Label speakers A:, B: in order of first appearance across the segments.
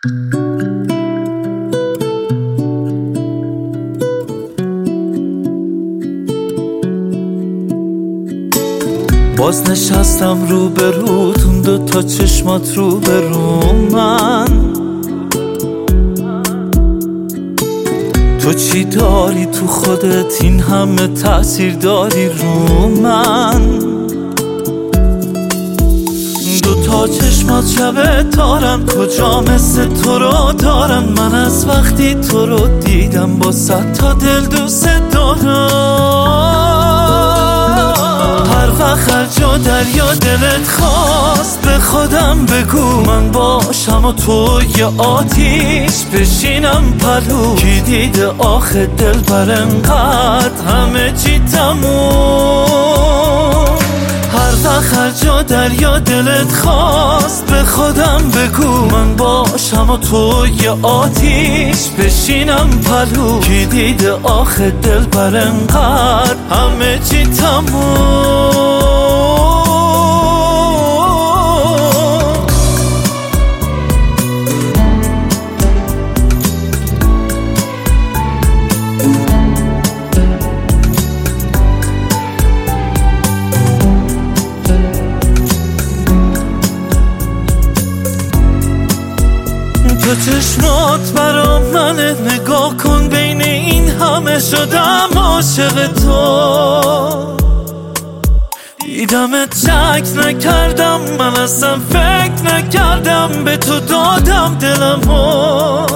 A: باز نشستم رو به روتون، دوتا چشمات رو به رو من. تو چی داری تو خودت این همه تأثیر داری رو من؟ دوتا چشمات شبه تارن، کجا مثل تو رو دارن؟ من از وقتی تو رو دیدم با 100 تا دل دوست دارم. هر وقت هر جا دریا دلت خواست به خودم بگو من باشم و تو یه آتیش بشینم پلو. کی دیده آخه دل بر انقدر همه چی تموم؟ هر وقت هر جا دریا دلت خواست به خودم بگو من باشم و تو یه آتیش بشینم پلو. کی دیده آخه دل بر انقدر همه چی تموم؟ تو چشمات برا منه، نگاه کن بین این همه شدم عاشق تو. دیدمت شک نکردم، من اصلا فکر نکردم به تو دادم دلمو.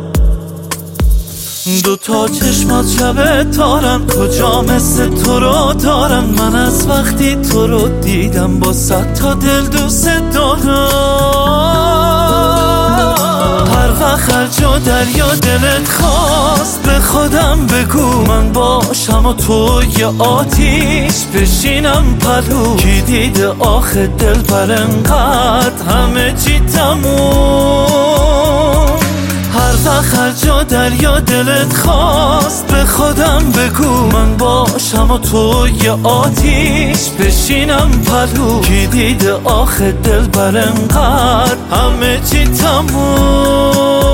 A: دوتا چشمات شبه تارن، کجا مثل تو رو دارن؟ من از وقتی تو رو دیدم با 100 تا دل دوست دارم. هر وقت هر جا دریا دلت خواست به خودم بگو من باشم و تو یه آتیش بشینم پلو. کی دیده آخه دل بر انقدر همه چی تموم؟ هر وقت هر جا دریا دلت خواست به خودم بگو من باشم و تو یه آتیش بشینم پلو. کی دیده آخه دل بر انقدر همه چی تموم؟